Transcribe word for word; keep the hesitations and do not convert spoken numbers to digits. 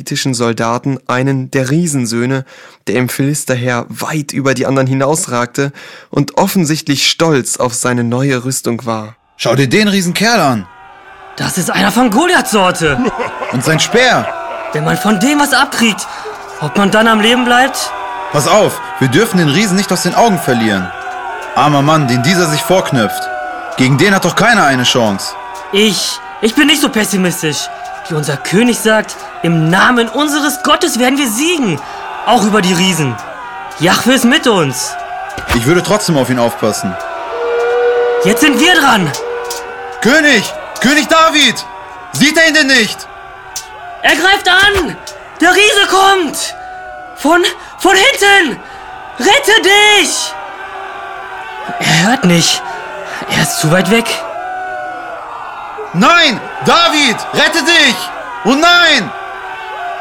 israelitischen Soldaten einen der Riesensöhne, der im Philisterheer weit über die anderen hinausragte und offensichtlich stolz auf seine neue Rüstung war. Schau dir den Riesenkerl an. Das ist einer von Goliaths Sorte. Und sein Speer. Wenn man von dem was abkriegt, ob man dann am Leben bleibt? Pass auf, wir dürfen den Riesen nicht aus den Augen verlieren. Armer Mann, den dieser sich vorknöpft. Gegen den hat doch keiner eine Chance. Ich, ich bin nicht so pessimistisch. Wie unser König sagt, im Namen unseres Gottes werden wir siegen. Auch über die Riesen. Jahwe ist mit uns. Ich würde trotzdem auf ihn aufpassen. Jetzt sind wir dran. König! König David! Sieht er ihn denn nicht? Er greift an! Der Riese kommt! Von, von hinten! Rette dich! Er hört nicht. Er ist zu weit weg. Nein! David! Rette dich! Oh nein!